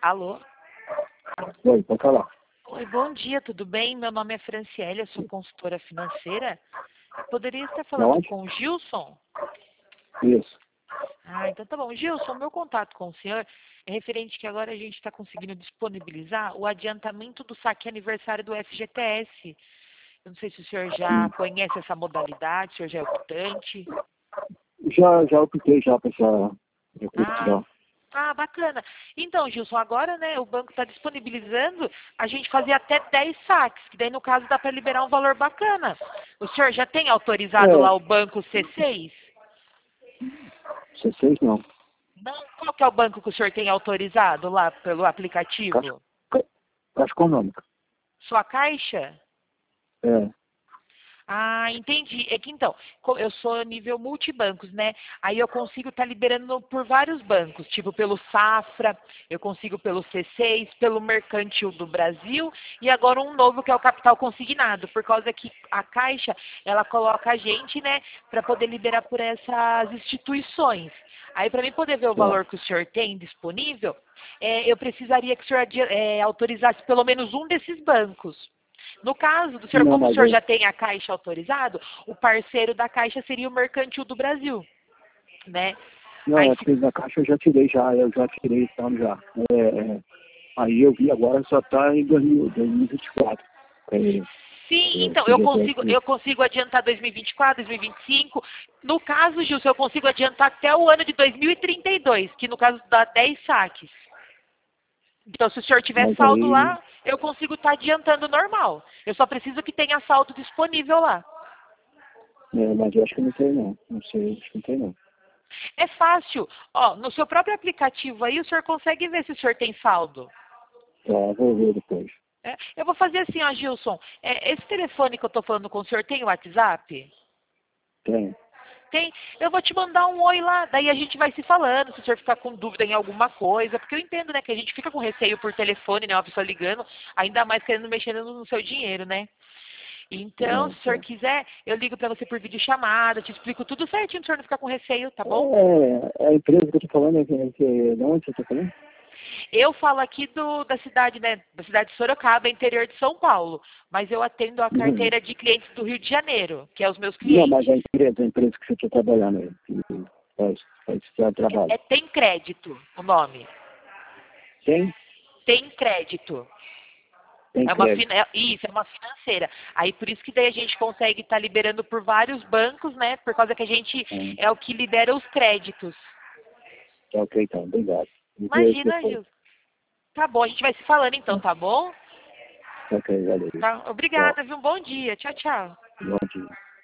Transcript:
Alô? Oi, pode falar. Oi, bom dia, tudo bem? Meu nome é Franciele, eu sou consultora financeira. Poderia estar Da falando onde? com o Gilson? Isso. Ah, então tá bom. Gilson, meu contato com o senhor é referente que agora a gente está conseguindo disponibilizar o adiantamento do saque aniversário do FGTS. Eu não sei se o senhor já conhece essa modalidade, se o senhor já é optante. Já optei já para essa recurso Ah, já. bacana. Então, Gilson, agora, né, o banco está disponibilizando a gente fazer até 10 saques, que daí, no caso, dá para liberar um valor bacana. O senhor já tem autorizado lá É, o banco C6? C6 não. Não, qual que é o banco que o senhor tem autorizado lá pelo Caixa, aplicativo? Caixa Econômica. Sua Caixa? É. Ah, entendi. É que então, eu sou nível multibancos, né? Aí eu consigo estar liberando por vários bancos, tipo pelo Safra, eu consigo pelo C6, pelo Mercantil do Brasil e agora um novo que é o Capital Consignado, por causa que a Caixa, ela coloca a gente, né, para poder liberar por essas instituições. Aí para mim poder ver o Tá. valor que o senhor tem disponível, eu precisaria que o senhor autorizasse pelo menos um desses bancos. No caso do senhor, Não, como o mas senhor eu, já tem a Caixa autorizado, o parceiro da Caixa seria o Mercantil do Brasil, né? não, Aí, é porque da Caixa eu já tirei já, eu já tirei esse ano já. Aí eu vi agora só está em 2024. sim, então, FGTS. eu consigo adiantar 2024, 2025. No caso, Gilson, eu consigo adiantar até o ano de 2032, que no caso dá 10 saques. Então, se o senhor tiver Mas saldo aí, lá, eu consigo estar adiantando normal. Eu só preciso que tenha saldo disponível lá. mas eu acho que não tem não. Não sei, acho que não tem não. É fácil. Ó, no seu próprio aplicativo aí, o senhor consegue ver se o senhor tem saldo. Tá, vou ver depois. Eu vou fazer assim, ó, Gilson. Esse telefone que eu estou falando com o senhor tem WhatsApp? Tem. Tem. Eu vou te mandar um oi lá, daí a gente vai se falando, se o senhor ficar com dúvida em alguma coisa, porque eu entendo, né, que a gente fica com receio por telefone, né, uma pessoa ligando, ainda mais querendo mexer no seu dinheiro, né? Então, se o senhor Tá. quiser, eu ligo para você por videochamada, te explico tudo certinho, para o senhor não ficar com receio, tá bom? A empresa que eu tô falando de onde você tá falando? Eu falo aqui da cidade, né, da cidade de Sorocaba, interior de São Paulo, mas eu atendo a Uhum. carteira de clientes do Rio de Janeiro, que é os meus Não, mas clientes. a empresa que você está trabalhando aí, que faz esse trabalho. Tem crédito, o nome. Tem? Tem crédito. Tem crédito. Isso, é uma financeira. Aí por isso que daí a gente consegue estar liberando por vários bancos, né? Por causa que a gente é o que libera os créditos. Tá ok, então. Obrigado. Me vê isso Imagina, depois. Gil. Tá bom, a gente vai se falando então, tá bom? Tá ok, valeu. Tá. Tchau. Obrigada, viu? Um bom dia. Tchau, tchau. Bom dia.